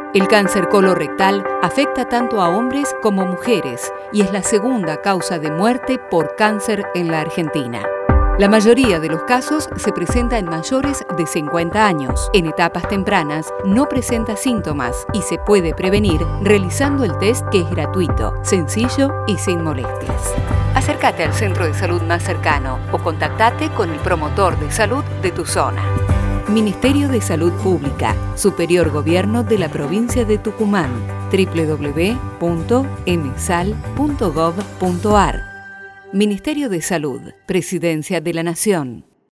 El cáncer colorectal afecta tanto a hombres como mujeres y es la segunda causa de muerte por cáncer en la Argentina. La mayoría de los casos se presenta en mayores de 50 años. En etapas tempranas no presenta síntomas y se puede prevenir realizando el test, que es gratuito, sencillo y sin molestias. Acércate al centro de salud más cercano o contactate con el promotor de salud de tu zona. Ministerio de Salud Pública, Superior Gobierno de la Provincia de Tucumán, www.msal.gov.ar. Ministerio de Salud, Presidencia de la Nación.